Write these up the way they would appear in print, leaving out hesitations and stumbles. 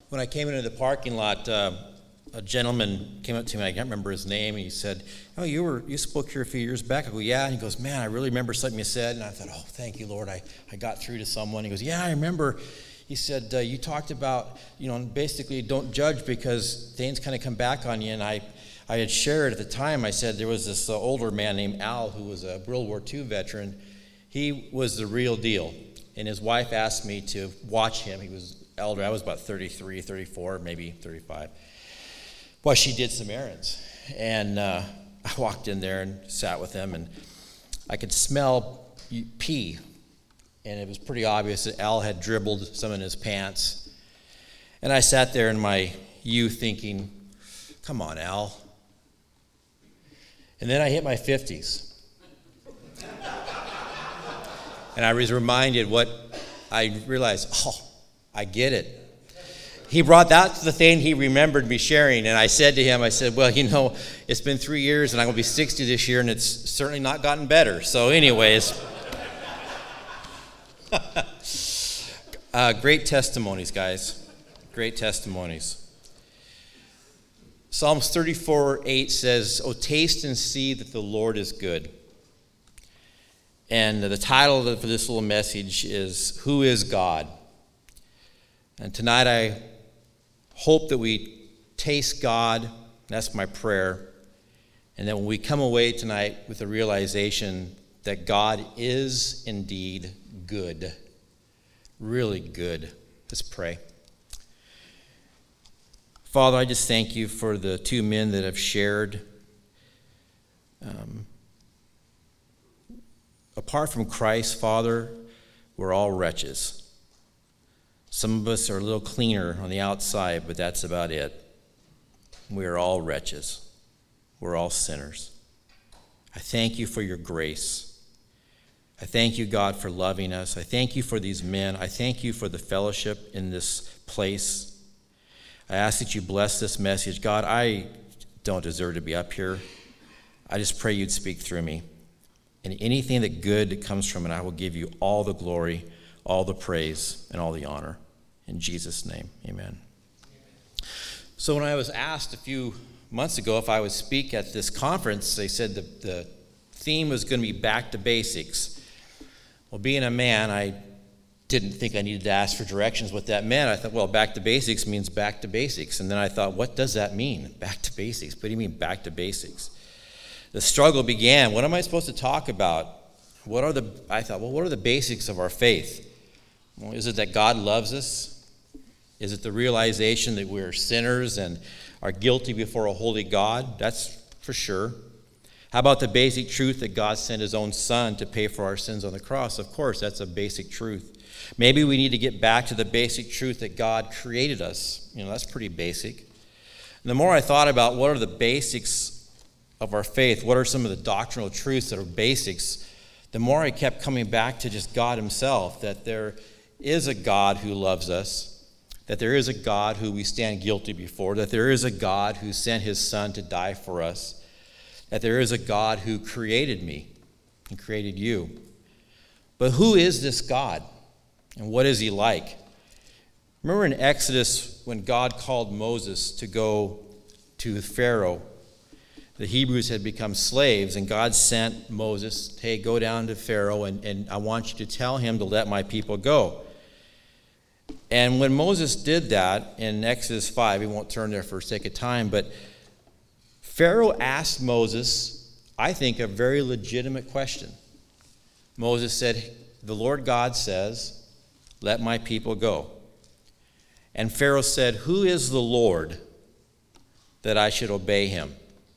When I came into the parking lot, a gentleman came up to me. I can't remember his name. And he said, "Oh, you spoke here a few years back." I go, "Yeah." And he goes, "Man, I really remember something you said." And I thought, "Oh, thank you, Lord. I got through to someone." He goes, "Yeah, I remember." He said, "You talked about, basically don't judge because things kind of come back on you." And I had shared at the time. I said there was this older man named Al who was a World War II veteran. He was the real deal. And his wife asked me to watch him. He was elder. I was about 33, 34, maybe 35. Well, she did some errands. And I walked in there and sat with him, and I could smell pee. And it was pretty obvious that Al had dribbled some in his pants. And I sat there in my youth thinking, come on, Al. And then I hit my 50s. And I was reminded I realized, I get it. He brought that's the thing he remembered me sharing. And I said to him, well, it's been 3 years and I'm going to be 60 this year, and it's certainly not gotten better. So anyways, great testimonies, guys. Great testimonies. Psalms 34:8 says, "Oh, taste and see that the Lord is good." And the title for this little message is, Who is God? And tonight I hope that we taste God. That's my prayer. And that when we come away tonight with the realization that God is indeed good. Really good. Let's pray. Father, I just thank you for the two men that have shared. Apart from Christ, Father, we're all wretches. Some of us are a little cleaner on the outside, but that's about it. We are all wretches. We're all sinners. I thank you for your grace. I thank you, God, for loving us. I thank you for these men. I thank you for the fellowship in this place. I ask that you bless this message. God, I don't deserve to be up here. I just pray you'd speak through me. And anything that good comes from it, I will give you all the glory, all the praise, and all the honor. In Jesus' name, amen. So when I was asked a few months ago if I would speak at this conference, they said the theme was going to be back to basics. Well, being a man, I didn't think I needed to ask for directions what that meant. I thought, well, back to basics means back to basics. And then I thought, what does that mean, back to basics? What do you mean back to basics? The struggle began. What am I supposed to talk about? I thought, what are the basics of our faith? Well, is it that God loves us? Is it the realization that we're sinners and are guilty before a holy God? That's for sure. How about the basic truth that God sent his own son to pay for our sins on the cross? Of course, that's a basic truth. Maybe we need to get back to the basic truth that God created us. That's pretty basic. And the more I thought about what are the basics of our faith, what are some of the doctrinal truths that are basics, the more I kept coming back to just God himself, that there is a God who loves us, that there is a God who we stand guilty before, that there is a God who sent his son to die for us, that there is a God who created me and created you. But who is this God, and what is he like? Remember in Exodus when God called Moses to go to Pharaoh? The Hebrews had become slaves, and God sent Moses, hey, go down to Pharaoh, and I want you to tell him to let my people go. And when Moses did that in Exodus 5, we won't turn there for sake of time, but Pharaoh asked Moses, I think, a very legitimate question. Moses said, the Lord God says, let my people go. And Pharaoh said, who is the Lord that I should obey him?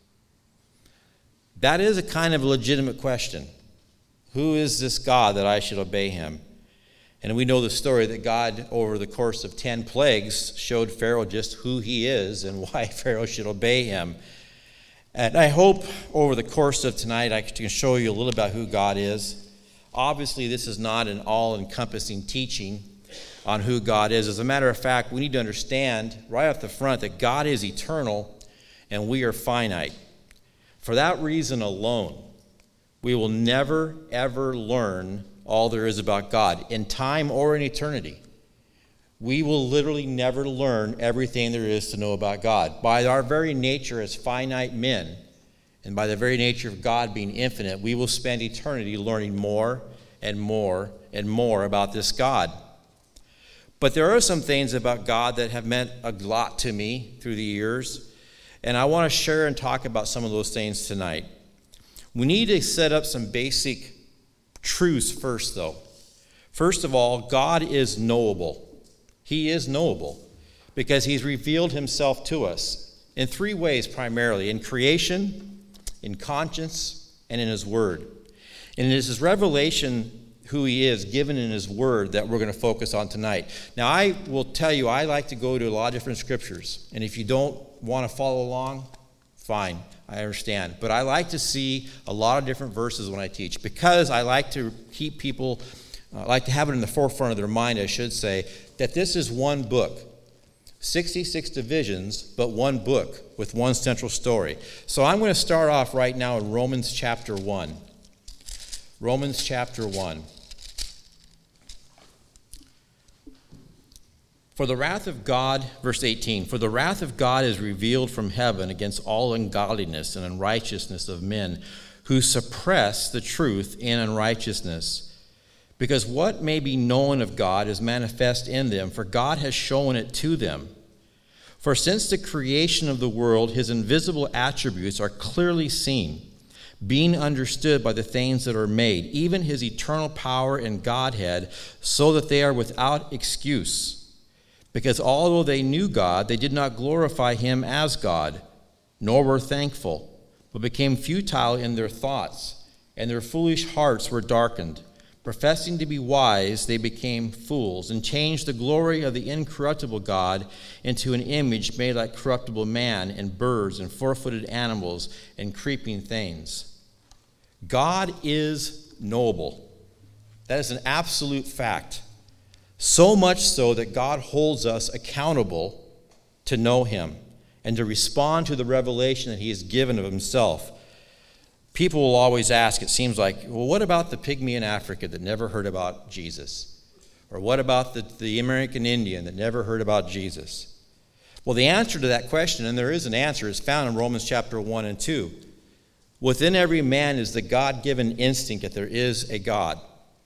That is a kind of legitimate question. Who is this God that I should obey him? And we know the story that God, over the course of 10 plagues, showed Pharaoh just who he is and why Pharaoh should obey him. And I hope over the course of tonight I can show you a little about who God is. Obviously, this is not an all-encompassing teaching on who God is. As a matter of fact, we need to understand right off the front that God is eternal and we are finite. For that reason alone, we will never, ever learn all there is about God in time or in eternity. we will literally never learn everything there is to know about God. By our very nature as finite men, and by the very nature of God being infinite, we will spend eternity learning more and more and more about this God. But there are some things about God that have meant a lot to me through the years, and I want to share and talk about some of those things tonight. We need to set up some basic truths first, though. First of all, God is knowable. He is knowable because he's revealed himself to us in three ways primarily: in creation, in conscience, and in his word. And it is his revelation, who he is, given in his word, that we're going to focus on tonight. Now, I will tell you, I like to go to a lot of different scriptures. And if you don't want to follow along, fine, I understand. But I like to see a lot of different verses when I teach, because I like to keep people, I like to have it in the forefront of their mind, I should say, that this is one book. 66 divisions, but one book with one central story. So I'm going to start off right now in Romans chapter 1. Romans chapter 1. For the wrath of God, verse 18, for the wrath of God is revealed from heaven against all ungodliness and unrighteousness of men who suppress the truth in unrighteousness. Because what may be known of God is manifest in them, for God has shown it to them. For since the creation of the world, his invisible attributes are clearly seen, being understood by the things that are made, even his eternal power and Godhead, so that they are without excuse. Because although they knew God, they did not glorify him as God, nor were thankful, but became futile in their thoughts, and their foolish hearts were darkened. Professing to be wise, they became fools, and changed the glory of the incorruptible God into an image made like corruptible man, and birds, and four-footed animals, and creeping things. God is knowable. That is an absolute fact. So much so that God holds us accountable to know him and to respond to the revelation that he has given of himself. People will always ask, it seems like, well, what about the pygmy in Africa that never heard about Jesus? Or what about the American Indian that never heard about Jesus? Well, the answer to that question, and there is an answer, is found in Romans chapter 1 and 2. Within every man is the God-given instinct that there is a God.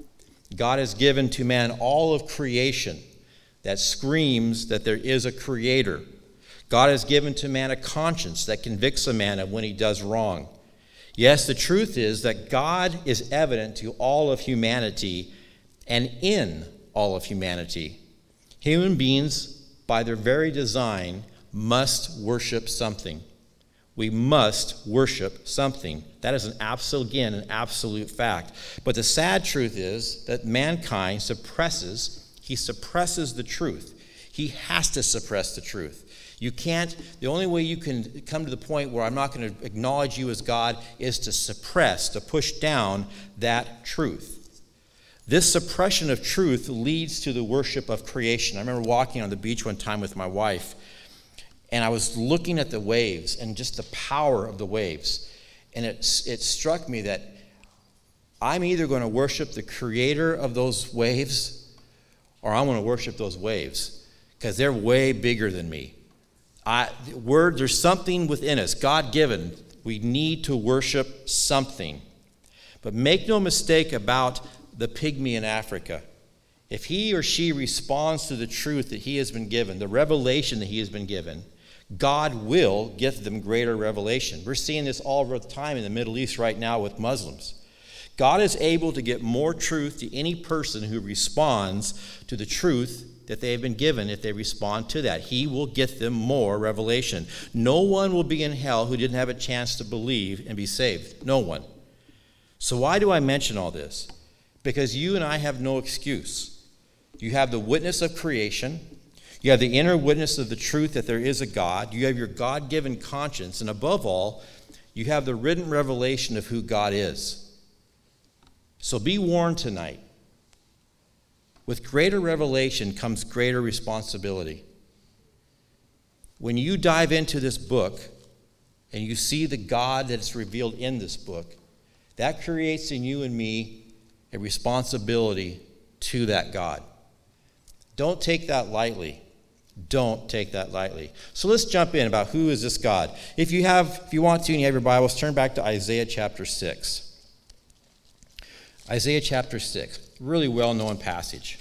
God has given to man all of creation that screams that there is a creator. God has given to man a conscience that convicts a man of when he does wrong. Yes, the truth is that God is evident to all of humanity and in all of humanity. Human beings, by their very design, must worship something. We must worship something. That is an absolute fact. But the sad truth is that mankind suppresses the truth. He has to suppress the truth. You can't, the only way you can come to the point where I'm not going to acknowledge you as God is to suppress, to push down that truth. This suppression of truth leads to the worship of creation. I remember walking on the beach one time with my wife, and I was looking at the waves and just the power of the waves. And it struck me that I'm either going to worship the creator of those waves or I'm going to worship those waves because they're way bigger than me. There's something within us, God-given. We need to worship something. But make no mistake about the pygmy in Africa. If he or she responds to the truth that he has been given, the revelation that he has been given, God will give them greater revelation. We're seeing this all the time in the Middle East right now with Muslims. God is able to get more truth to any person who responds to the truth that they have been given. If they respond to that, he will get them more revelation. No one will be in hell who didn't have a chance to believe and be saved. No one. So why do I mention all this? Because you and I have no excuse. You have the witness of creation. You have the inner witness of the truth that there is a God. You have your God-given conscience. And above all, you have the written revelation of who God is. So be warned tonight. With greater revelation comes greater responsibility. When you dive into this book and you see the God that's revealed in this book, that creates in you and me a responsibility to that God. Don't take that lightly. Don't take that lightly. So let's jump in about who is this God. If you want to and you have your Bibles, turn back to Isaiah chapter 6. Isaiah chapter 6, really well-known passage.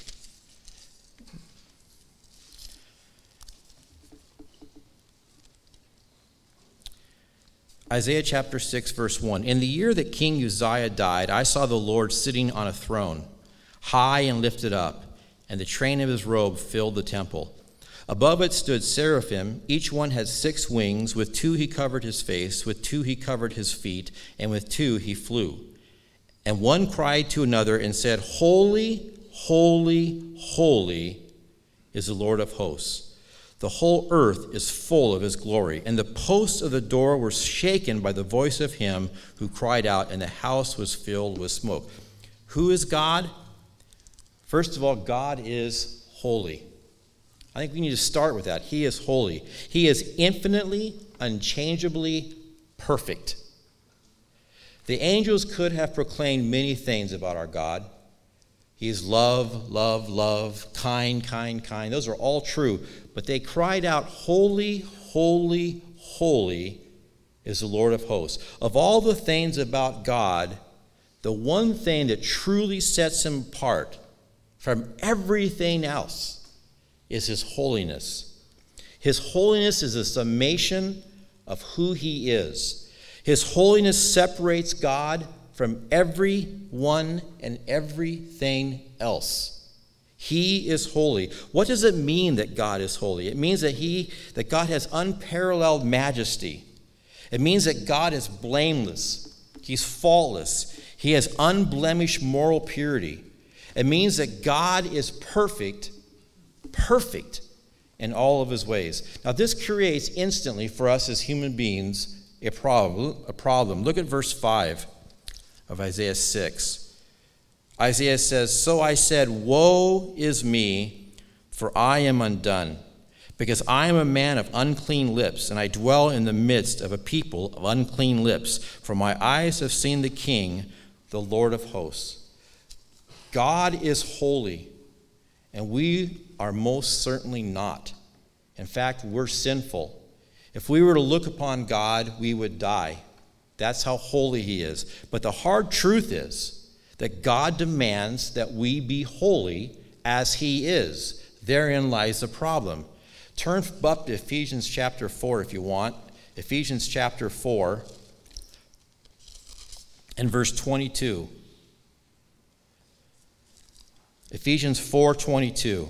Isaiah chapter 6, verse 1. In the year that King Uzziah died, I saw the Lord sitting on a throne, high and lifted up, and the train of his robe filled the temple. Above it stood seraphim. Each one had 6 wings. With 2 he covered his face, with 2 he covered his feet, and with 2 he flew. And one cried to another and said, Holy, holy, holy is the Lord of hosts. The whole earth is full of his glory. And the posts of the door were shaken by the voice of him who cried out, and the house was filled with smoke. Who is God? First of all, God is holy. I think we need to start with that. He is holy. He is infinitely, unchangeably perfect. The angels could have proclaimed many things about our God. He is love, love, love, kind, kind, kind. Those are all true. But they cried out, Holy, holy, holy is the Lord of hosts. Of all the things about God, the one thing that truly sets him apart from everything else is his holiness. His holiness is a summation of who he is. His holiness separates God from everyone and everything else. He is holy. What does it mean that God is holy? It means that God has unparalleled majesty. It means that God is blameless. He's faultless. He has unblemished moral purity. It means that God is perfect in all of his ways. Now, this creates instantly for us as human beings a problem. Look at verse 5 of Isaiah 6. Isaiah says, So I said, Woe is me, for I am undone, because I am a man of unclean lips, and I dwell in the midst of a people of unclean lips, for my eyes have seen the King, the Lord of hosts. God is holy, and we are most certainly not. In fact, we're sinful. If we were to look upon God, we would die. That's how holy he is. But the hard truth is that God demands that we be holy as he is. Therein lies the problem. Turn up to Ephesians chapter 4 if you want. Ephesians chapter 4 and verse 22. Ephesians 4:22.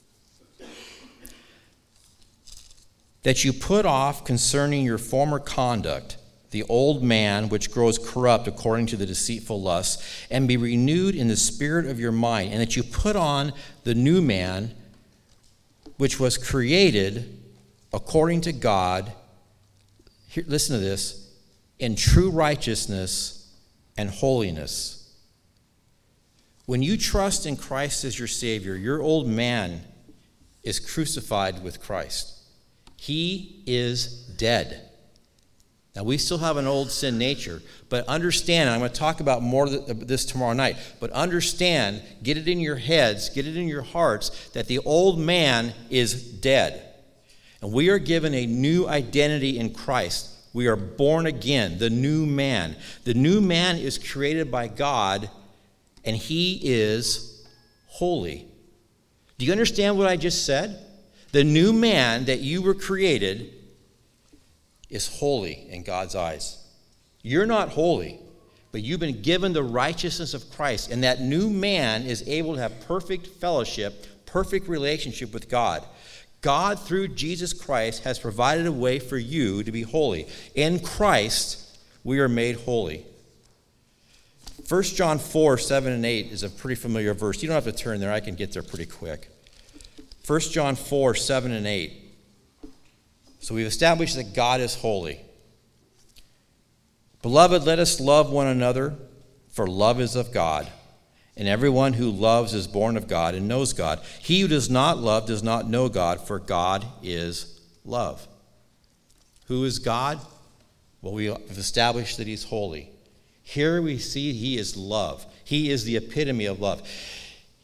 That you put off concerning your former conduct the old man which grows corrupt according to the deceitful lusts, and be renewed in the spirit of your mind, and that you put on the new man which was created according to God, here, listen to this, in true righteousness and holiness. When you trust in Christ as your Savior, your old man is crucified with Christ. He is dead. Now, we still have an old sin nature, but understand, and I'm going to talk about more of this tomorrow night, but understand, get it in your heads, get it in your hearts, that the old man is dead. And we are given a new identity in Christ. We are born again, the new man. The new man is created by God, and he is holy. Do you understand what I just said? The new man that you were created is holy in God's eyes. You're not holy, but you've been given the righteousness of Christ, and that new man is able to have perfect fellowship, perfect relationship with God. God, through Jesus Christ, has provided a way for you to be holy. In Christ, we are made holy. 1 John 4, 7 and 8 is a pretty familiar verse. You don't have to turn there. I can get there pretty quick. 1 John 4, 7 and 8. So we've established that God is holy. Beloved, let us love one another, for love is of God. And everyone who loves is born of God and knows God. He who does not love does not know God, for God is love. Who is God? Well, we have established that he's holy. Here we see he is love. He is the epitome of love.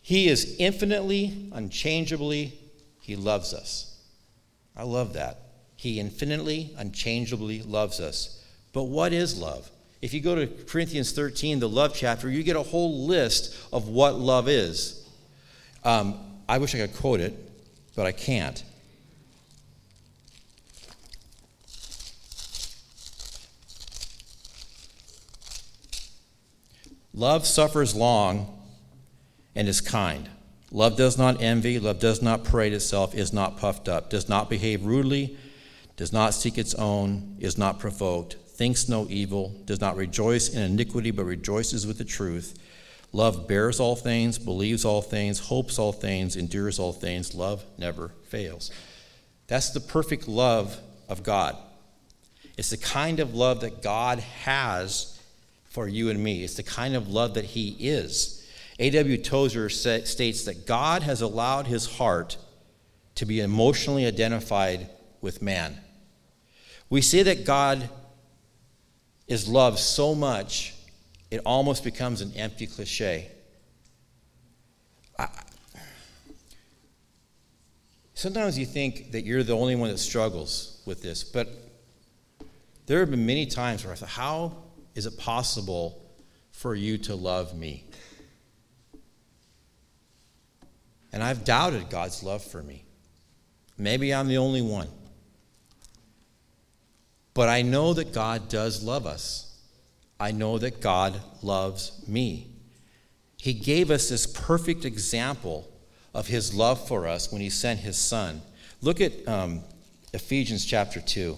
He is infinitely, unchangeably, he loves us. I love that. He infinitely, unchangeably loves us. But what is love? If you go to Corinthians 13, the love chapter, you get a whole list of what love is. I wish I could quote it, but I can't. Love suffers long and is kind. Love does not envy. Love does not parade itself, is not puffed up, does not behave rudely, does not seek its own, is not provoked, thinks no evil, does not rejoice in iniquity, but rejoices with the truth. Love bears all things, believes all things, hopes all things, endures all things. Love never fails. That's the perfect love of God. It's the kind of love that God has for you and me. It's the kind of love that he is. A.W. Tozer states that God has allowed his heart to be emotionally identified with man. We say that God is loved so much, it almost becomes an empty cliche. Sometimes you think that you're the only one that struggles with this, but there have been many times where I thought, how is it possible for you to love me? And I've doubted God's love for me. Maybe I'm the only one. But I know that God does love us. I know that God loves me. He gave us this perfect example of his love for us when he sent his son. Look at Ephesians chapter 2.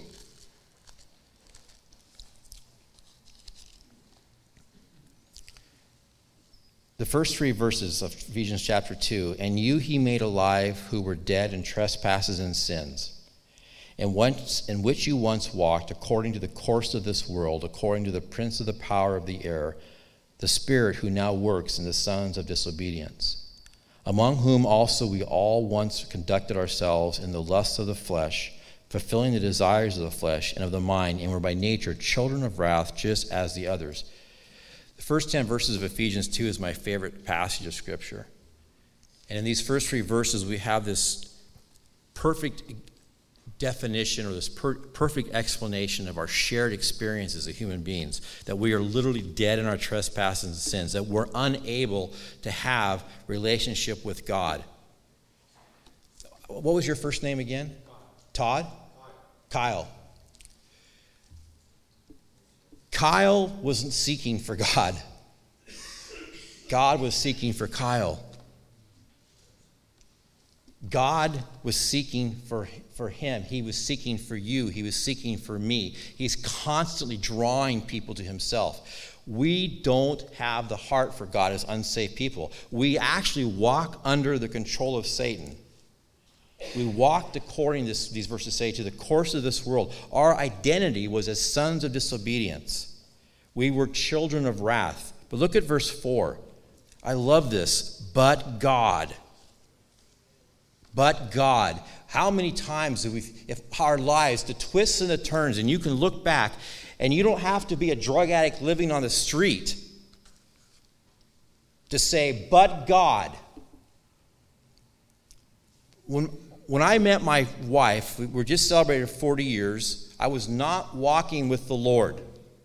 The first 3 verses of Ephesians chapter 2, and you he made alive who were dead in trespasses and sins, in which you once walked according to the course of this world, according to the prince of the power of the air, the spirit who now works in the sons of disobedience, among whom also we all once conducted ourselves in the lusts of the flesh, fulfilling the desires of the flesh and of the mind, and were by nature children of wrath just as the others. The first 10 verses of Ephesians 2 is my favorite passage of Scripture. And in these first 3 verses, we have this perfect definition or this perfect explanation of our shared experiences as human beings, that we are literally dead in our trespasses and sins, that we're unable to have relationship with God. What was your first name again? Todd? Kyle. Kyle wasn't seeking for God. God was seeking for Kyle. God was seeking for him. He was seeking for you. He was seeking for me. He's constantly drawing people to himself. We don't have the heart for God as unsaved people. We actually walk under the control of Satan. We walked according, these verses say, to the course of this world. Our identity was as sons of disobedience. We were children of wrath. But look at verse 4. I love this. But God. But God. How many times do if our lives, the twists and the turns, and you can look back, and you don't have to be a drug addict living on the street to say, but God. When I met my wife, we were just celebrated 40 years. I was not walking with the Lord.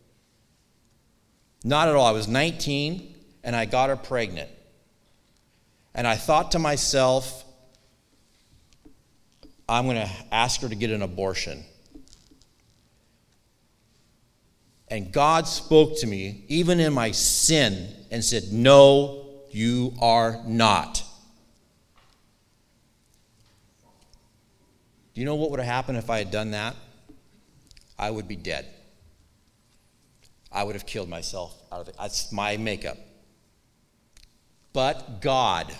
Not at all. I was 19, and I got her pregnant. And I thought to myself, I'm going to ask her to get an abortion. And God spoke to me, even in my sin, and said, no, you are not. Do you know what would have happened if I had done that? I would be dead. I would have killed myself out of it. That's my makeup. But God.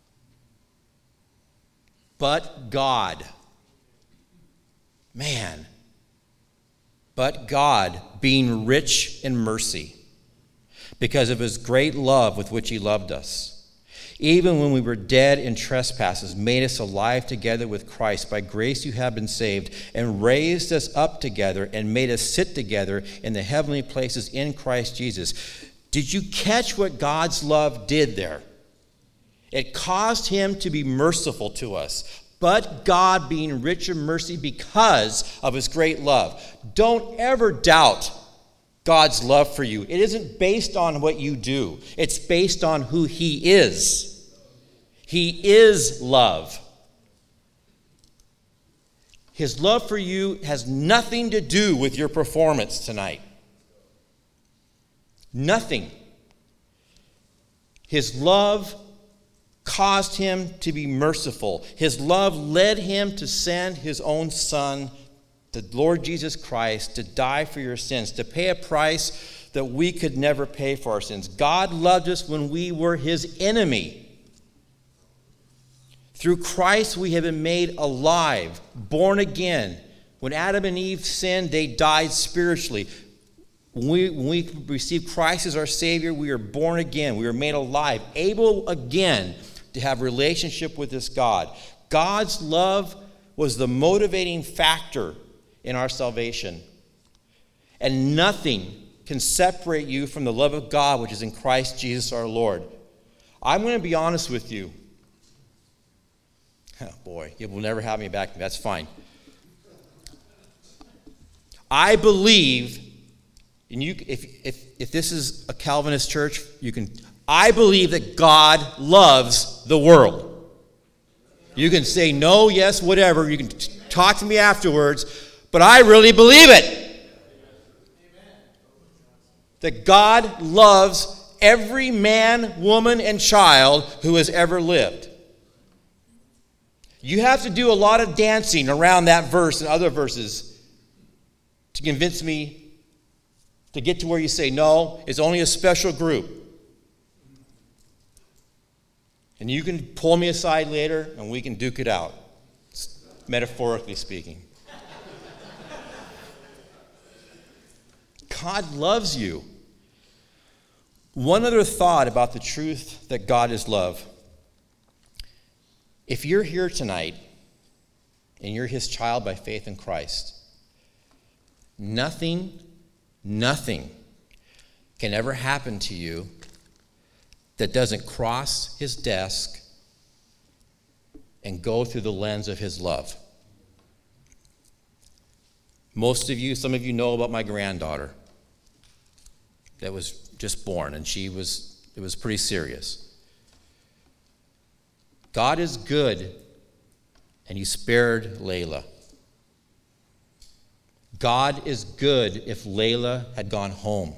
But God. Man. But God, being rich in mercy, because of his great love with which he loved us, even when we were dead in trespasses, made us alive together with Christ. By grace you have been saved, and raised us up together, and made us sit together in the heavenly places in Christ Jesus. Did you catch what God's love did there? It caused him to be merciful to us. But God, being rich in mercy because of his great love. Don't ever doubt God's love for you. It isn't based on what you do. It's based on who he is. He is love. His love for you has nothing to do with your performance tonight. Nothing. His love caused him to be merciful. His love led him to send his own Son, the Lord Jesus Christ, to die for your sins, to pay a price that we could never pay for our sins. God loved us when we were his enemy. Through Christ we have been made alive, born again. When Adam and Eve sinned, they died spiritually. When we receive Christ as our Savior, we are born again. We are made alive, able again to have a relationship with this God. God's love was the motivating factor in our salvation. And nothing can separate you from the love of God, which is in Christ Jesus our Lord. I'm going to be honest with you. Oh boy, you will never have me back. That's fine. I believe, and you, if this is a Calvinist church, I believe that God loves the world. You can say no, yes, whatever. You can talk to me afterwards, but I really believe it. That God loves every man, woman, and child who has ever lived. You have to do a lot of dancing around that verse and other verses to convince me to get to where you say, no, it's only a special group. And you can pull me aside later and we can duke it out, metaphorically speaking. God loves you. One other thought about the truth that God is love. If you're here tonight and you're his child by faith in Christ, nothing can ever happen to you that doesn't cross his desk and go through the lens of his love. Some of you know about my granddaughter that was just born, and it was pretty serious. God is good, and he spared Layla. God is good if Layla had gone home.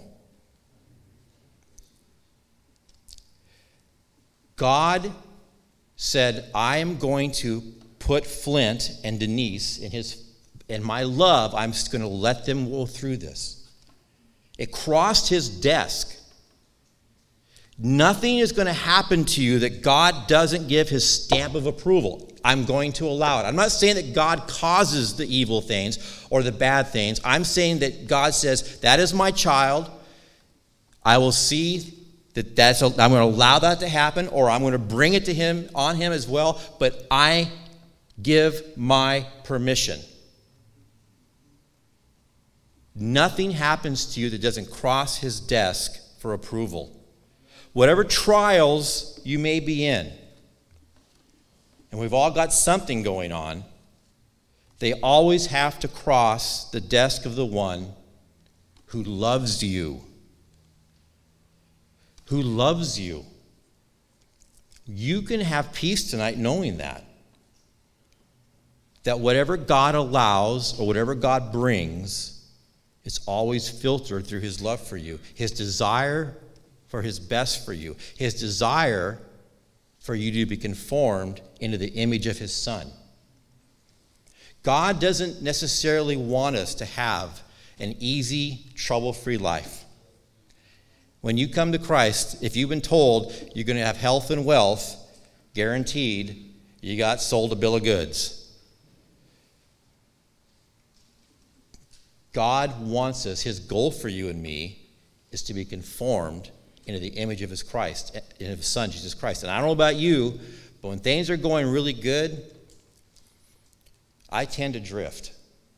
God said, I am going to put Flint and Denise in my love, I'm just going to let them go through this. It crossed his desk. Nothing is going to happen to you that God doesn't give his stamp of approval. I'm going to allow it. I'm not saying that God causes the evil things or the bad things. I'm saying that God says, that is my child. I will see I'm going to allow that to happen, or I'm going to bring it to him, on him as well, but I give my permission. Nothing happens to you that doesn't cross his desk for approval. Whatever trials you may be in, and we've all got something going on, they always have to cross the desk of the one who loves you. Who loves you. You can have peace tonight knowing that. That whatever God allows or whatever God brings, it's always filtered through his love for you. His desire for his best for you. His desire for you to be conformed into the image of his Son. God doesn't necessarily want us to have an easy, trouble-free life. When you come to Christ, if you've been told you're going to have health and wealth, guaranteed, you got sold a bill of goods. God wants us, his goal for you and me is to be conformed into the image of his Christ, in his Son, Jesus Christ. And I don't know about you, but when things are going really good, I tend to drift.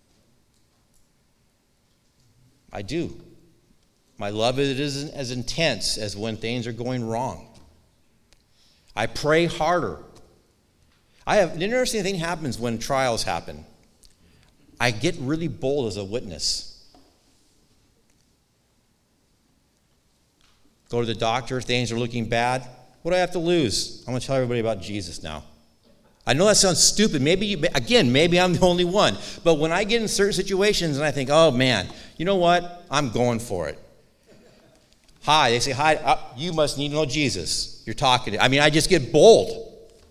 I do. My love isn't as intense as when things are going wrong. I pray harder. An interesting thing happens when trials happen. I get really bold as a witness. Go to the doctor, things are looking bad. What do I have to lose? I'm going to tell everybody about Jesus now. I know that sounds stupid. Maybe I'm the only one. But when I get in certain situations and I think, oh man, you know what? I'm going for it. Hi, they say, hi, you must need to know Jesus. You're talking to, I just get bold.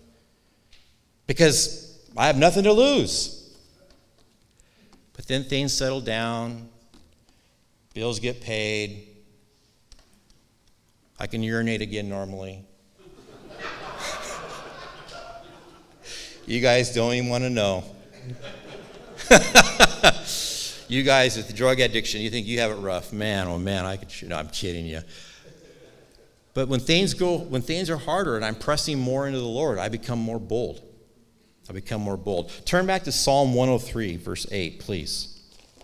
Because I have nothing to lose. But then things settle down. Bills get paid. I can urinate again normally. You guys don't even want to know. You guys with the drug addiction, you think you have it rough. Man, oh man, I'm kidding you. But when things are harder and I'm pressing more into the Lord, I become more bold. Turn back to Psalm 103, verse 8, please.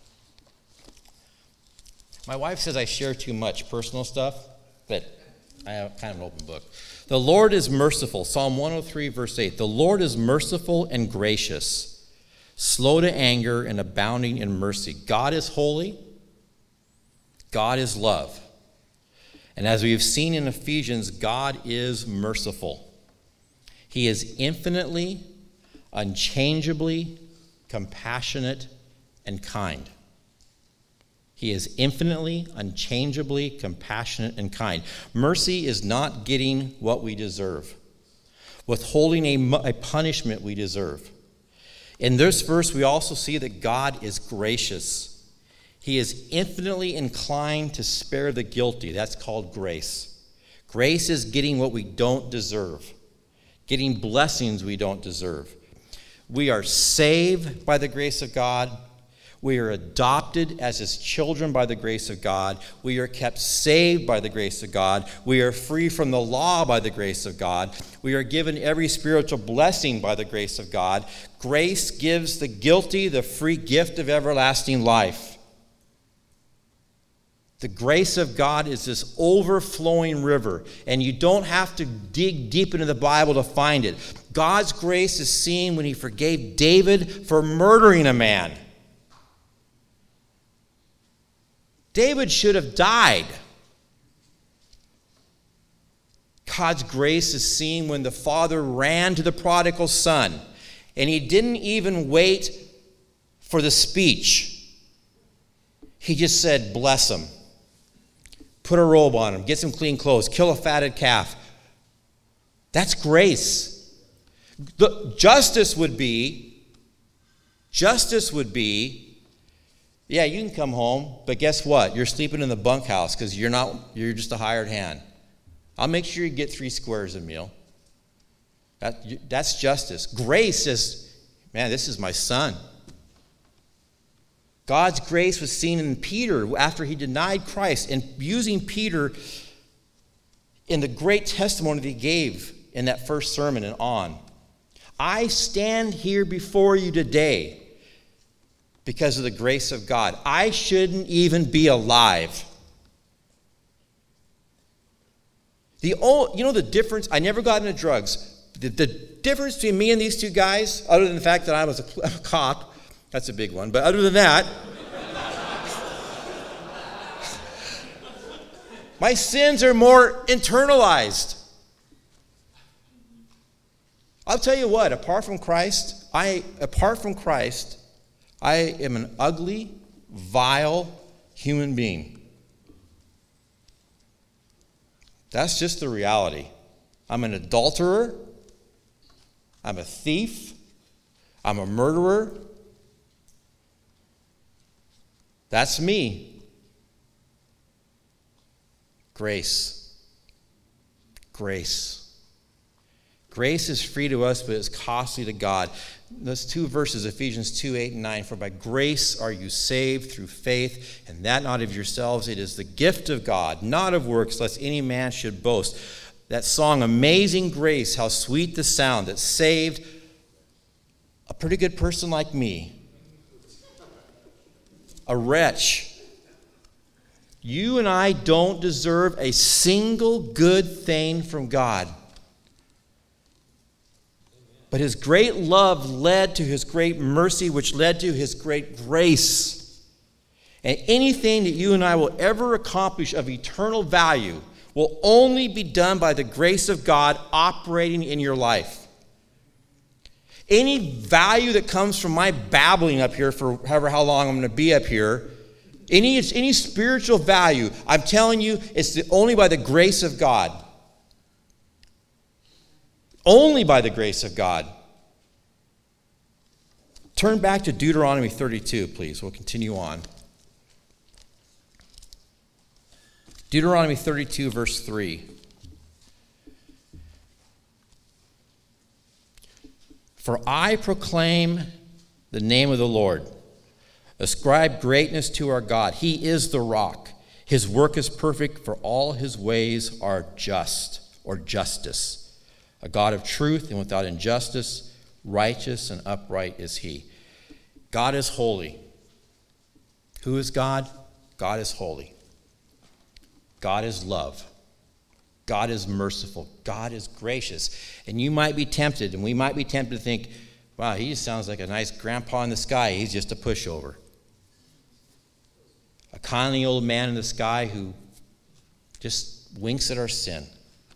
My wife says I share too much personal stuff, but I have kind of an open book. The Lord is merciful. Psalm 103, verse 8. The Lord is merciful and gracious, slow to anger and abounding in mercy. God is holy. God is love. And as we have seen in Ephesians, God is merciful. He is infinitely, unchangeably compassionate and kind. He is infinitely, unchangeably compassionate and kind. Mercy is not getting what we deserve, withholding a punishment we deserve. In this verse, we also see that God is gracious. He is infinitely inclined to spare the guilty. That's called grace. Grace is getting what we don't deserve, getting blessings we don't deserve. We are saved by the grace of God. We are adopted as his children by the grace of God. We are kept saved by the grace of God. We are free from the law by the grace of God. We are given every spiritual blessing by the grace of God. Grace gives the guilty the free gift of everlasting life. The grace of God is this overflowing river, and you don't have to dig deep into the Bible to find it. God's grace is seen when he forgave David for murdering a man. David should have died. God's grace is seen when the father ran to the prodigal son, and he didn't even wait for the speech. He just said, bless him. Put a robe on him. Get some clean clothes. Kill a fatted calf. That's grace. The justice would be, yeah, you can come home, but guess what? You're sleeping in the bunkhouse because you're just a hired hand. I'll make sure you get 3 squares a meal. That's justice. Grace is, man, this is my son. God's grace was seen in Peter after he denied Christ, and using Peter in the great testimony that he gave in that first sermon and on. I stand here before you today because of the grace of God. I shouldn't even be alive. You know the difference? I never got into drugs. The difference between me and these two guys, other than the fact that I was a cop, that's a big one, but other than that, my sins are more internalized. I'll tell you what, apart from Christ, I am an ugly, vile human being. That's just the reality. I'm an adulterer. I'm a thief. I'm a murderer. That's me. Grace. Grace. Grace is free to us, but it's costly to God. Those 2 verses, Ephesians 2, 8 and 9. For by grace are you saved through faith, and that not of yourselves. It is the gift of God, not of works, lest any man should boast. That song, Amazing Grace, how sweet the sound that saved a pretty good person like me. A wretch. You and I don't deserve a single good thing from God. But his great love led to his great mercy, which led to his great grace. And anything that you and I will ever accomplish of eternal value will only be done by the grace of God operating in your life. Any value that comes from my babbling up here for however how long I'm going to be up here, any spiritual value, I'm telling you, it's only by the grace of God. Only by the grace of God. Turn back to Deuteronomy 32, please. We'll continue on. Deuteronomy 32, verse 3. For I proclaim the name of the Lord. Ascribe greatness to our God. He is the rock. His work is perfect, for all his ways are just, or justice. A God of truth and without injustice, righteous and upright is he. God is holy. Who is God? God is holy. God is love. God is merciful. God is gracious. And you might be tempted, and we might be tempted to think, wow, he just sounds like a nice grandpa in the sky. He's just a pushover. A kindly old man in the sky who just winks at our sin.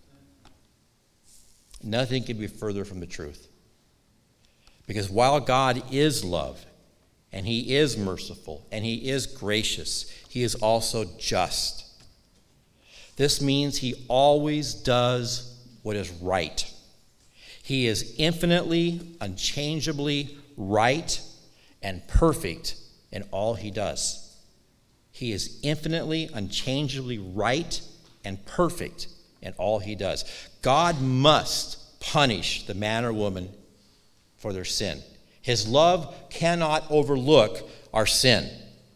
Nothing could be further from the truth. Because while God is love, and he is merciful, and he is gracious, he is also just. This means he always does what is right. He is infinitely, unchangeably right and perfect in all he does. He is infinitely, unchangeably right and perfect in all he does. God must punish the man or woman for their sin. His love cannot overlook our sin.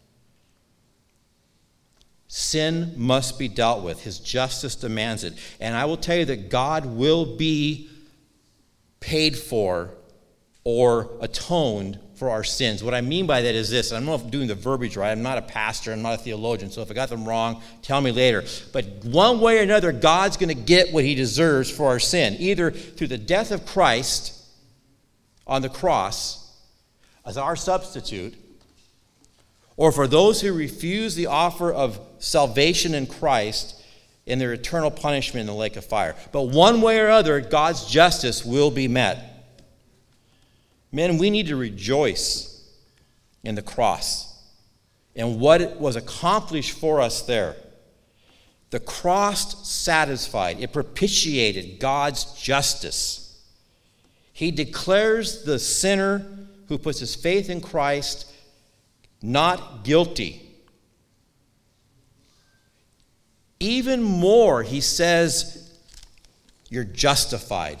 Sin must be dealt with. His justice demands it. And I will tell you that God will be paid for or atoned for our sins. What I mean by that is this. I don't know if I'm doing the verbiage right. I'm not a pastor. I'm not a theologian. So if I got them wrong, tell me later. But one way or another, God's going to get what he deserves for our sin. Either through the death of Christ on the cross as our substitute, or for those who refuse the offer of salvation in Christ in their eternal punishment in the lake of fire. But one way or other, God's justice will be met. Men, we need to rejoice in the cross and what was accomplished for us there. The cross satisfied. It propitiated God's justice. He declares the sinner who puts his faith in Christ not guilty. Even more, he says, you're justified.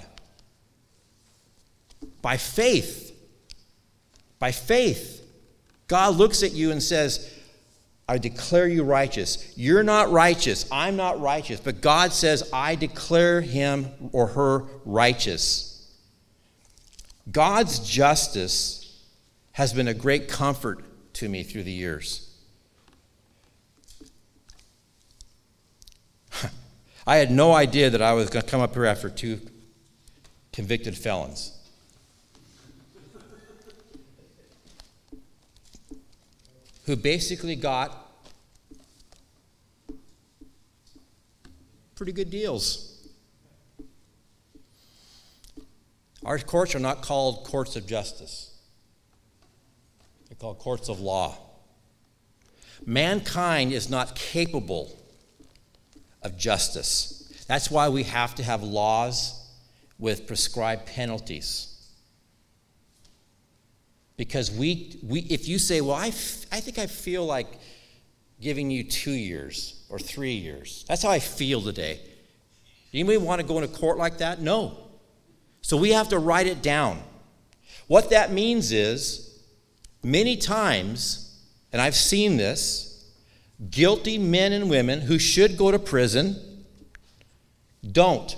By faith. By faith. God looks at you and says, I declare you righteous. You're not righteous. I'm not righteous. But God says, I declare him or her righteous. God's justice has been a great comfort to me through the years. I had no idea that I was going to come up here after 2 convicted felons. Who basically got pretty good deals. Our courts are not called courts of justice. They're called courts of law. Mankind is not capable of justice. That's why we have to have laws with prescribed penalties. Because if you say, well, I think I feel like giving you 2 years or 3 years. That's how I feel today. Anybody want to go into court like that? No. So we have to write it down. What that means is, many times, and I've seen this, guilty men and women who should go to prison don't.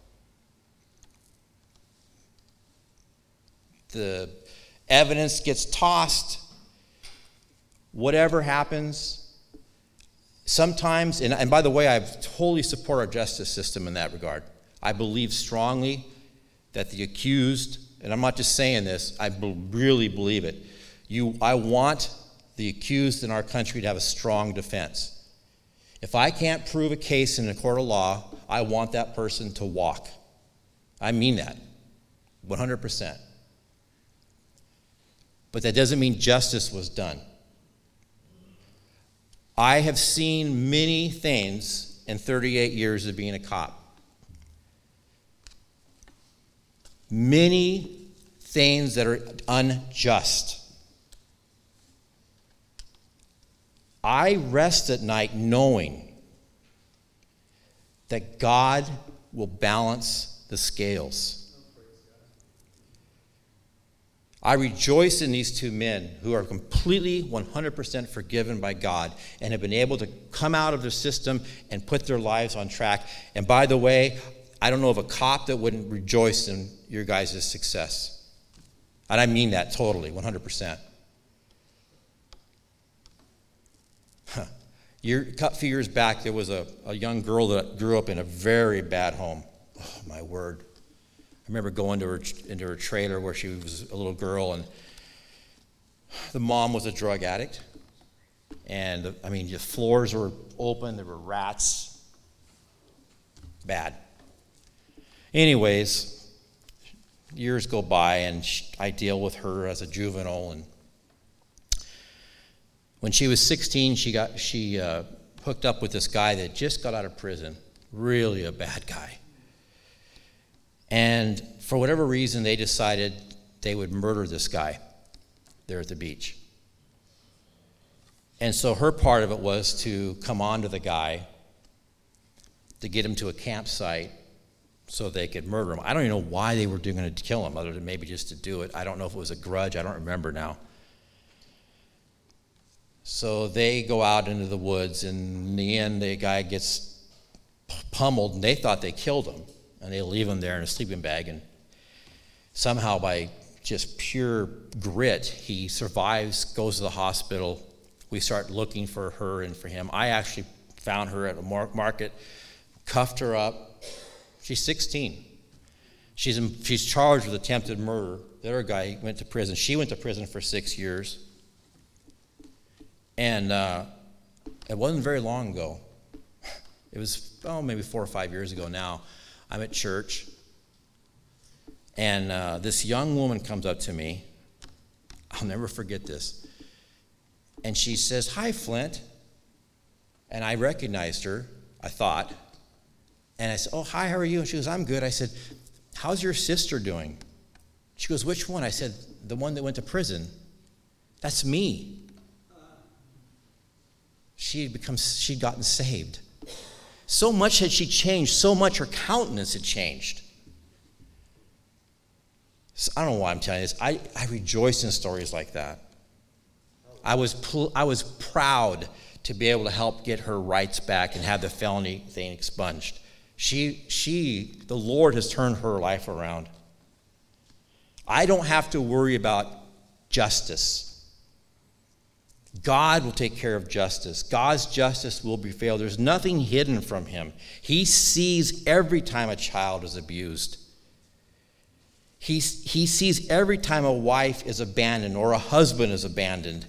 The evidence gets tossed. Whatever happens. Sometimes, and by the way, I totally support our justice system in that regard. I believe strongly that the accused and I'm not just saying this, I really believe it. I want the accused in our country to have a strong defense. If I can't prove a case in a court of law, I want that person to walk. I mean that, 100%. But that doesn't mean justice was done. I have seen many things in 38 years of being a cop. Many things that are unjust. I rest at night knowing that God will balance the scales. I rejoice in these two men who are completely 100% forgiven by God and have been able to come out of their system and put their lives on track. And by the way, I don't know of a cop that wouldn't rejoice in your guys' success. And I mean that totally, 100%. A few years back, there was a young girl that grew up in a very bad home. Oh, my word. I remember going into her trailer where she was a little girl, and the mom was a drug addict. And, the floors were open. There were rats. Bad. Anyways, years go by, and I deal with her as a juvenile. And when she was 16, she hooked up with this guy that just got out of prison. Really a bad guy. And for whatever reason, they decided they would murder this guy there at the beach. And so her part of it was to come on to the guy, to get him to a campsite so they could murder him. I don't even know why they were going to kill him, other than maybe just to do it. I don't know if it was a grudge. I don't remember now. So they go out into the woods, and in the end, the guy gets pummeled, and they thought they killed him. And they leave him there in a sleeping bag, and somehow by just pure grit, he survives, goes to the hospital. We start looking for her and for him. I actually found her at a market, cuffed her up. She's 16. She's charged with attempted murder. The other guy went to prison. She went to prison for 6 years. And it wasn't very long ago. It was, maybe 4 or 5 years ago now. I'm at church, and this young woman comes up to me. I'll never forget this. And she says, "Hi, Flint." And I recognized her, I thought. And I said, "Oh, hi, how are you?" And she goes, "I'm good." I said, "How's your sister doing?" She goes, "Which one?" I said, "The one that went to prison." "That's me." She'd gotten saved. So much had she changed, so much her countenance had changed. So I don't know why I'm telling you this. I rejoice in stories like that. I was proud to be able to help get her rights back and have the felony thing expunged. The Lord has turned her life around. I don't have to worry about justice. God will take care of justice. God's justice will prevail. There's nothing hidden from him. He sees every time a child is abused. He sees every time a wife is abandoned or a husband is abandoned.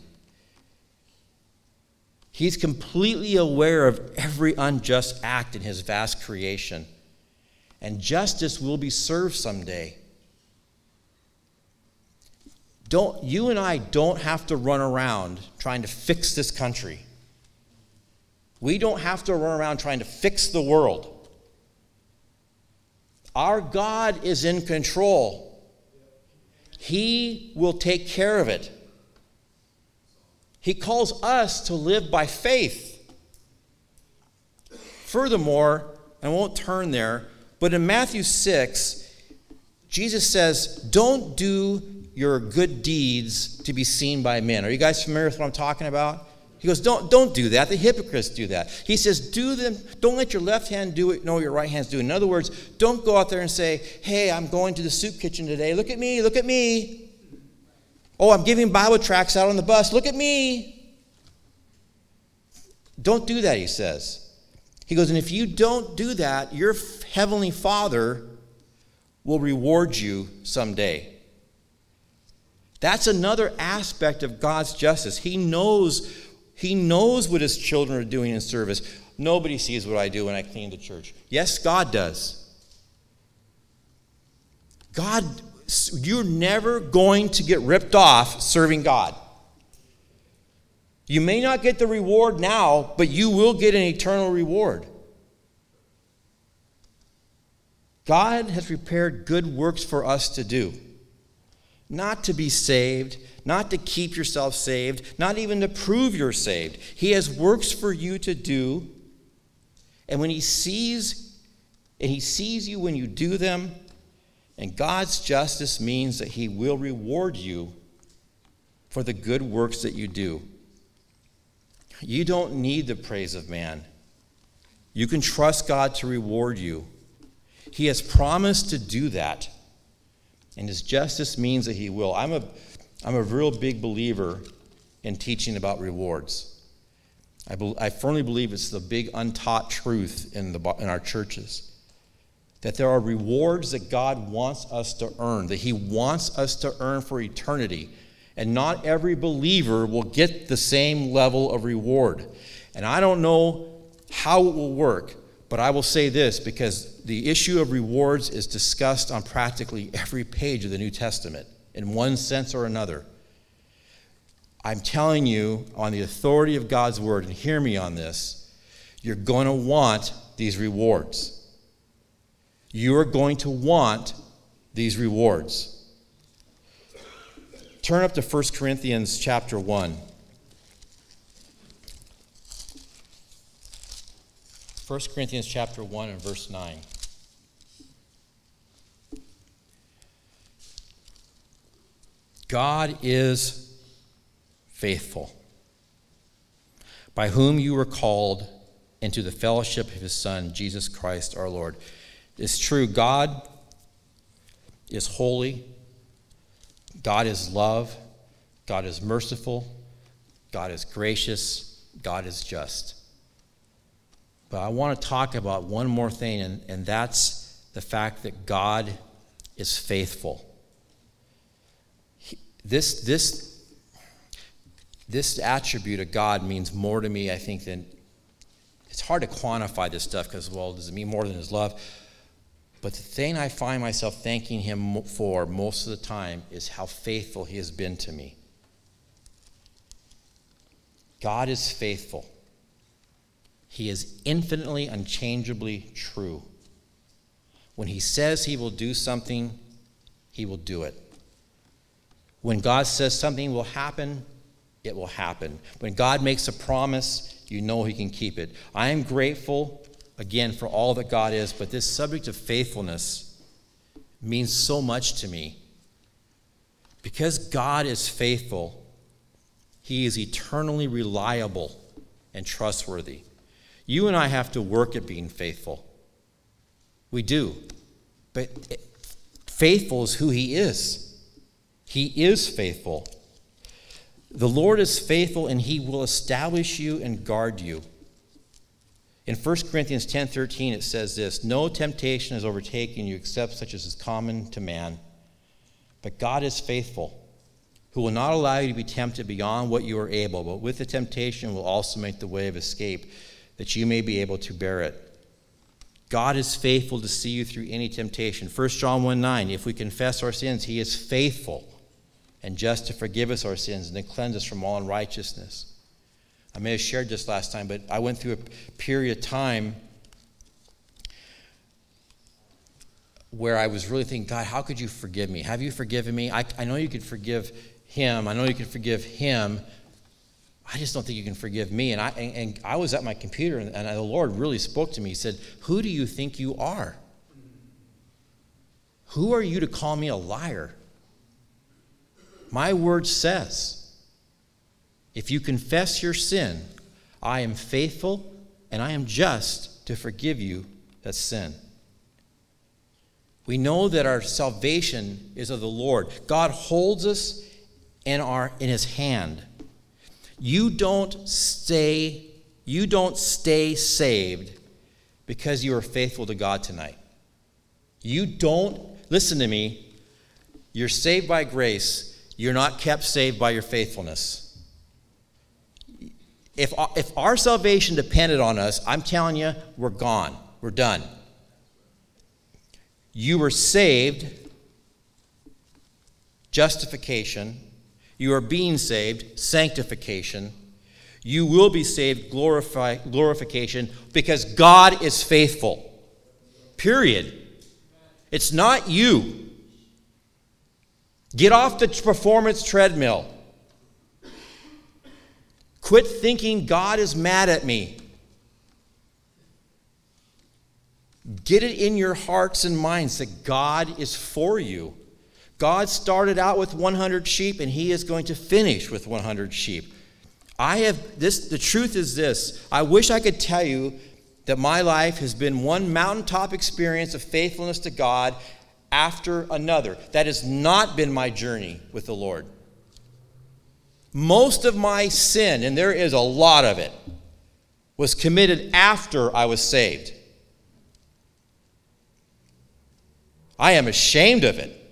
He's completely aware of every unjust act in his vast creation. And justice will be served someday. You and I don't have to run around trying to fix this country. We don't have to run around trying to fix the world. Our God is in control. He will take care of it. He calls us to live by faith. Furthermore, I won't turn there, but in Matthew 6, Jesus says, "Don't do your good deeds to be seen by men." Are you guys familiar with what I'm talking about? He goes, don't do that. The hypocrites do that. He says, do them. Don't let your left hand do it, know what your right hand's doing. In other words, don't go out there and say, "Hey, I'm going to the soup kitchen today. Look at me, look at me. Oh, I'm giving Bible tracts out on the bus. Look at me." Don't do that, he says. He goes, and if you don't do that, your heavenly Father will reward you someday. That's another aspect of God's justice. He knows what his children are doing in service. Nobody sees what I do when I clean the church. Yes, God does. God, you're never going to get ripped off serving God. You may not get the reward now, but you will get an eternal reward. God has prepared good works for us to do. Not to be saved, not to keep yourself saved, not even to prove you're saved. He has works for you to do. And when he sees you when you do them, and God's justice means that he will reward you for the good works that you do. You don't need the praise of man. You can trust God to reward you. He has promised to do that. And his justice means that he will. I'm a real big believer in teaching about rewards. I firmly believe it's the big untaught truth in our churches. That there are rewards that God wants us to earn, that he wants us to earn for eternity. And not every believer will get the same level of reward. And I don't know how it will work, but I will say this, because the issue of rewards is discussed on practically every page of the New Testament, in one sense or another. I'm telling you, on the authority of God's word, and hear me on this, you're going to want these rewards. You are going to want these rewards. Turn up to 1 Corinthians chapter 1. 1 Corinthians chapter 1 and verse 9. God is faithful, by whom you were called into the fellowship of his Son, Jesus Christ our Lord. It's true, God is holy. God is love. God is merciful. God is gracious. God is just. But I want to talk about one more thing, and that's the fact that God is faithful. This attribute of God means more to me, I think, than... It's hard to quantify this stuff because, well, does it mean more than his love? But the thing I find myself thanking him for most of the time is how faithful he has been to me. God is faithful. He is infinitely, unchangeably true. When he says he will do something, he will do it. When God says something will happen, it will happen. When God makes a promise, you know he can keep it. I am grateful, again, for all that God is, but this subject of faithfulness means so much to me. Because God is faithful, he is eternally reliable and trustworthy. You and I have to work at being faithful. We do. But faithful is who he is. He is faithful. The Lord is faithful, and he will establish you and guard you. In 1 Corinthians 10:13, it says this, "No temptation has overtaken you except such as is common to man. But God is faithful, who will not allow you to be tempted beyond what you are able, but with the temptation will also make the way of escape, that you may be able to bear it." God is faithful to see you through any temptation. 1 John 1:9, if we confess our sins, he is faithful and just to forgive us our sins and to cleanse us from all unrighteousness. I may have shared this last time, but I went through a period of time where I was really thinking, God, how could you forgive me? Have you forgiven me? I know you could forgive him. I know you can forgive him. I just don't think you can forgive me. And I was at my computer, and the Lord really spoke to me. He said, who do you think you are? Who are you to call me a liar? My word says, if you confess your sin, I am faithful and I am just to forgive you that sin. We know that our salvation is of the Lord. God holds us in his hand. You don't stay saved because you are faithful to God tonight. You don't, listen to me, you're saved by grace. You're not kept saved by your faithfulness. If our salvation depended on us, I'm telling you, we're gone. We're done. You were saved, justification. You are being saved, sanctification. You will be saved, glorification, because God is faithful. Period. It's not you. Get off the performance treadmill. Quit thinking God is mad at me. Get it in your hearts and minds that God is for you. God started out with 100 sheep, and he is going to finish with 100 sheep. The truth is this. I wish I could tell you that my life has been one mountaintop experience of faithfulness to God after another. That has not been my journey with the Lord. Most of my sin, and there is a lot of it, was committed after I was saved. I am ashamed of it.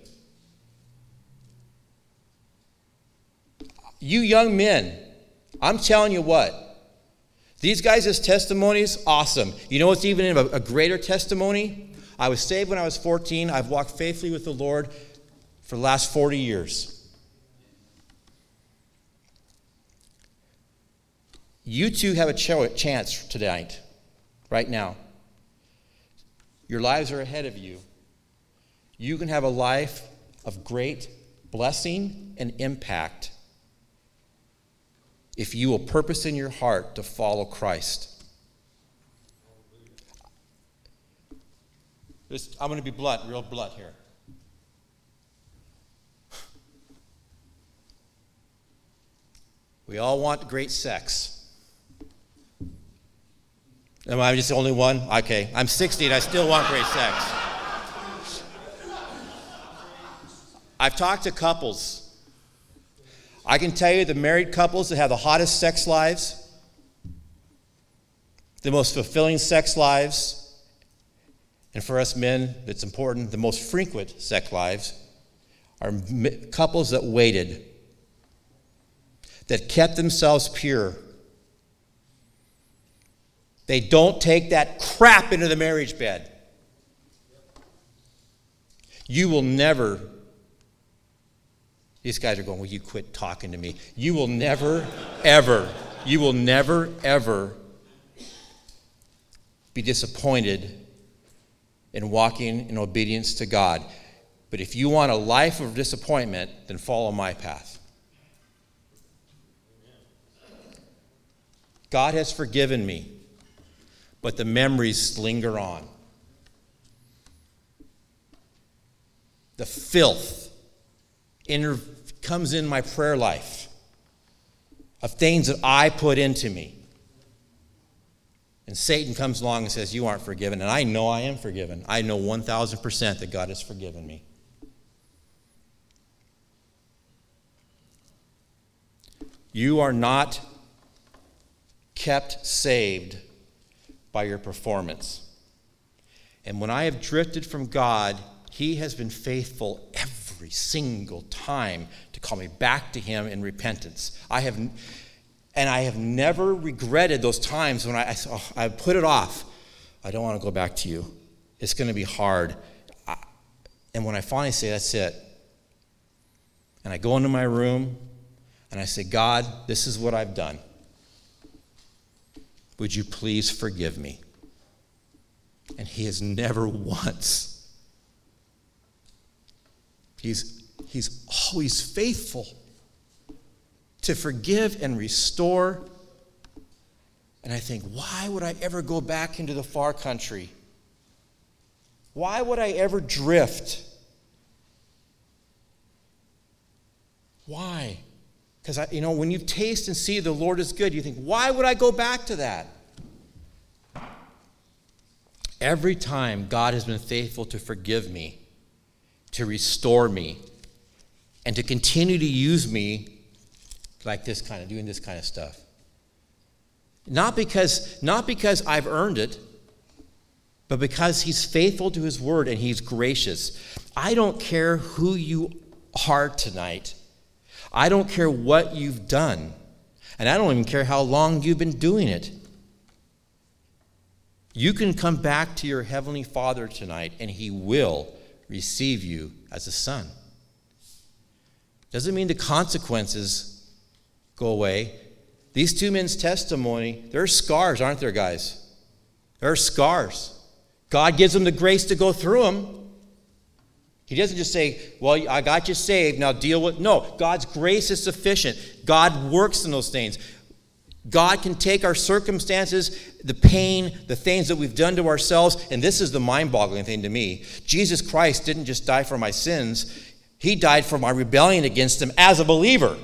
You young men, I'm telling you what, these guys' testimonies, awesome. You know what's even a greater testimony? I was saved when I was 14. I've walked faithfully with the Lord for the last 40 years. You two have a chance tonight, right now. Your lives are ahead of you. You can have a life of great blessing and impact if you will purpose in your heart to follow Christ. I'm going to be blunt, real blunt here. We all want great sex. Am I just the only one? Okay, I'm 60 and I still want great sex. I've talked to couples. I can tell you the married couples that have the hottest sex lives, the most fulfilling sex lives, and for us men, that's important, the most frequent sex lives, are couples that waited, that kept themselves pure. They don't take that crap into the marriage bed. You will never... These guys are going, will you quit talking to me? You will never, ever be disappointed in walking in obedience to God. But if you want a life of disappointment, then follow my path. God has forgiven me, but the memories linger on. The filth comes in my prayer life of things that I put into me. And Satan comes along and says, you aren't forgiven. And I know I am forgiven. I know 1,000% that God has forgiven me. You are not kept saved by your performance. And when I have drifted from God, he has been faithful every single time to call me back to him in repentance. I have never regretted those times when I put it off. I don't want to go back to you. It's going to be hard. And when I finally say, that's it, and I go into my room and I say, God, this is what I've done. Would you please forgive me? And he has never once. He's always faithful to forgive and restore. And I think, why would I ever go back into the far country? Why would I ever drift? Why? Because, when you taste and see the Lord is good, you think, why would I go back to that? Every time God has been faithful to forgive me, to restore me, and to continue to use me like doing this kind of stuff. Not because I've earned it, but because he's faithful to his word and he's gracious. I don't care who you are tonight. I don't care what you've done, and I don't even care how long you've been doing it. You can come back to your Heavenly Father tonight, and He will receive you as a son. Doesn't mean the consequences go away. These two men's testimony, there are scars, aren't there, guys? There are scars. God gives them the grace to go through them. He doesn't just say, well, I got you saved, now deal with... No, God's grace is sufficient. God works in those things. God can take our circumstances, the pain, the things that we've done to ourselves, and this is the mind-boggling thing to me. Jesus Christ didn't just die for my sins. He died for my rebellion against Him as a believer.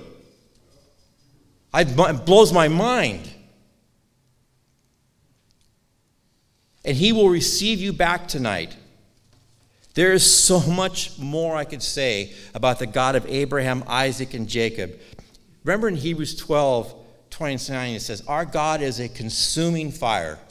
It blows my mind. And He will receive you back tonight. There is so much more I could say about the God of Abraham, Isaac, and Jacob. Remember in Hebrews 12:29, it says, our God is a consuming fire.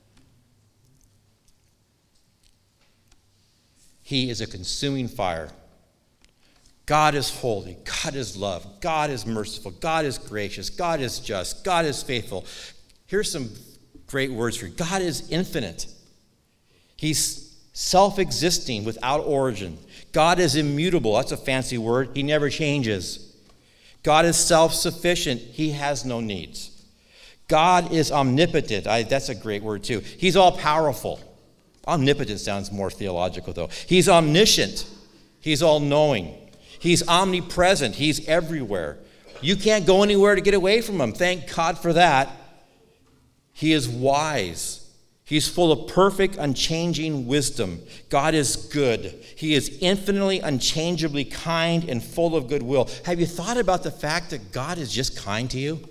He is a consuming fire. God is holy. God is love. God is merciful. God is gracious. God is just. God is faithful. Here's some great words for you. God is infinite. He's self-existing, without origin. God is immutable. That's a fancy word. He never changes. God is self-sufficient. He has no needs. God is omnipotent. That's a great word too. He's all-powerful. Omnipotent sounds more theological though. He's omniscient. He's all-knowing. He's omnipresent. He's everywhere. You can't go anywhere to get away from Him. Thank God for that. He is wise. He's full of perfect, unchanging wisdom. God is good. He is infinitely, unchangeably kind and full of goodwill. Have you thought about the fact that God is just kind to you?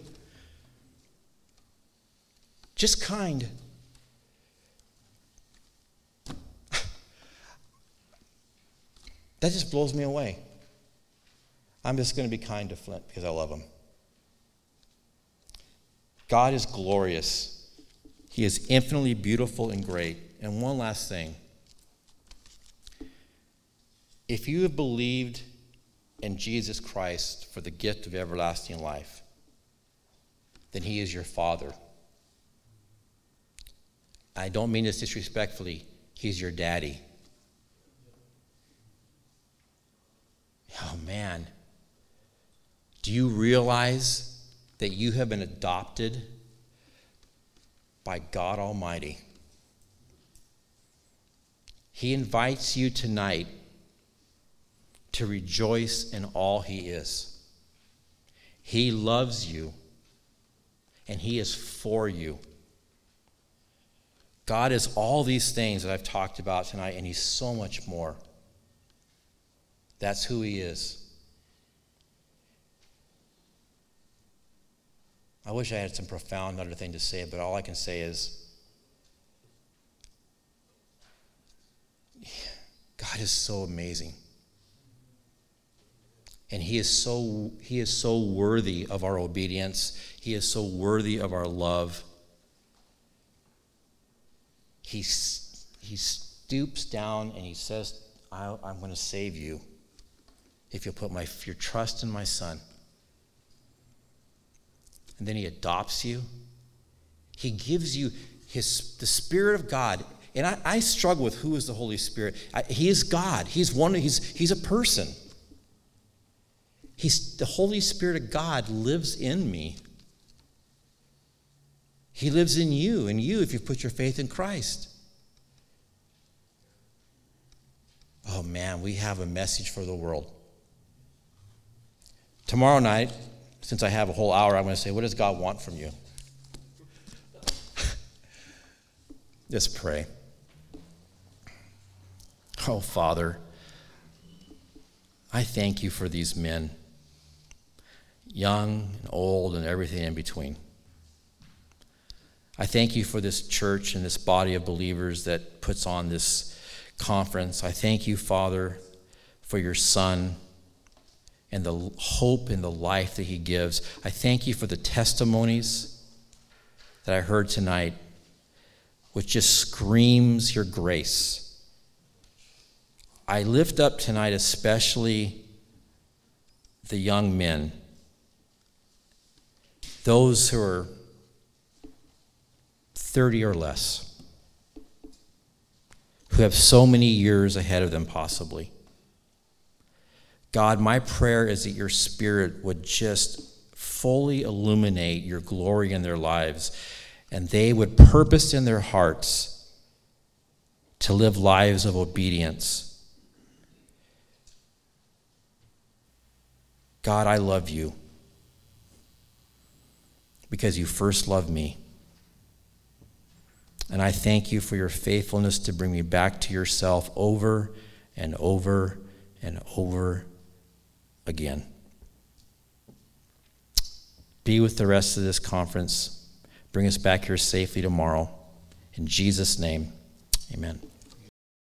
Just kind. That just blows me away. I'm just going to be kind to Flint because I love him. God is glorious. He is infinitely beautiful and great. And one last thing. If you have believed in Jesus Christ for the gift of everlasting life, then He is your Father. I don't mean this disrespectfully. He's your daddy. Oh, man. Do you realize that you have been adopted by God Almighty? He invites you tonight to rejoice in all He is. He loves you, and He is for you. God is all these things that I've talked about tonight, and He's so much more. That's who He is. I wish I had some profound other thing to say, but all I can say is, God is so amazing. And He is so worthy of our obedience. He is so worthy of our love. He stoops down and He says, I'm going to save you if you'll put your trust in my Son. And then He adopts you. He gives you the Spirit of God. And I struggle with who is the Holy Spirit. He is God. He's a person. The Holy Spirit of God lives in me. He lives in you if you put your faith in Christ. Oh man, we have a message for the world. Tomorrow night, since I have a whole hour, I'm going to say, what does God want from you? Let's pray. Oh, Father, I thank you for these men, young and old and everything in between. I thank you for this church and this body of believers that puts on this conference. I thank you, Father, for your Son and the hope and the life that he gives. I thank you for the testimonies that I heard tonight, which just screams your grace. I lift up tonight especially the young men those who are 30 or less, who have so many years ahead of them possibly. God, my prayer is that your Spirit would just fully illuminate your glory in their lives, and they would purpose in their hearts to live lives of obedience. God, I love you because you first loved me. And I thank you for your faithfulness to bring me back to yourself over and over and over again. Be with the rest of this conference. Bring us back here safely tomorrow. In Jesus' name, amen.